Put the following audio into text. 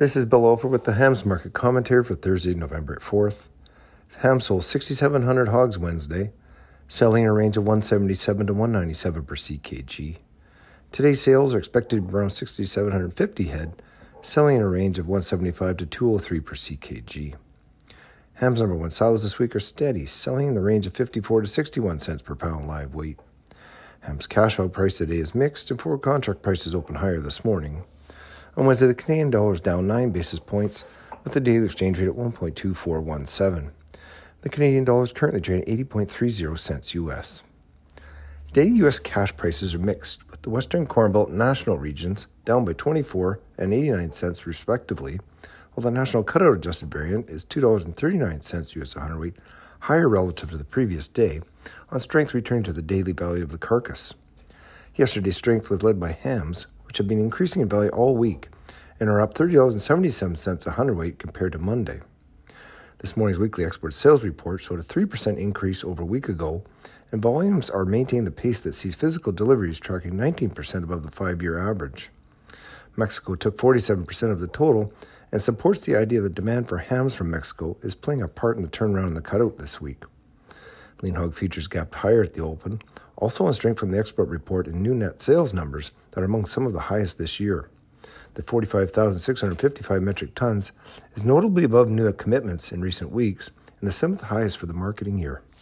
This is Bill Olfer with the Hams Market Commentary for Thursday, November 4th. Hams sold 6,700 hogs Wednesday, selling in a range of 177 to 197 per CKG. Today's sales are expected to be around 6,750 head, selling in a range of 175 to 203 per CKG. Hams number one sows this week are steady, selling in the range of 54 to 61 cents per pound live weight. Hams cash out price today is mixed, and forward contract prices open higher this morning. On Wednesday, the Canadian dollar is down 9 basis points, with the daily exchange rate at 1.2417. The Canadian dollar is currently trading 80.30 cents U.S. Today, U.S. cash prices are mixed, with the Western Corn Belt national regions down by 24 and 89 cents respectively, while the national cutout adjusted variant is $2.39 U.S. a hundredweight, higher relative to the previous day, on strength returning to the daily value of the carcass. Yesterday's strength was led by hams, which have been increasing in value all week and are up $30.77 a hundredweight compared to Monday. This morning's weekly export sales report showed a 3% increase over a week ago, and volumes are maintaining the pace that sees physical deliveries tracking 19% above the 5-year average. Mexico took 47% of the total and supports the idea that demand for hams from Mexico is playing a part in the turnaround in the cutout this week. Lean hog futures gapped higher at the open, also on strength from the export report and new net sales numbers that are among some of the highest this year. The 45,655 metric tons is notably above new commitments in recent weeks and the 7th highest for the marketing year.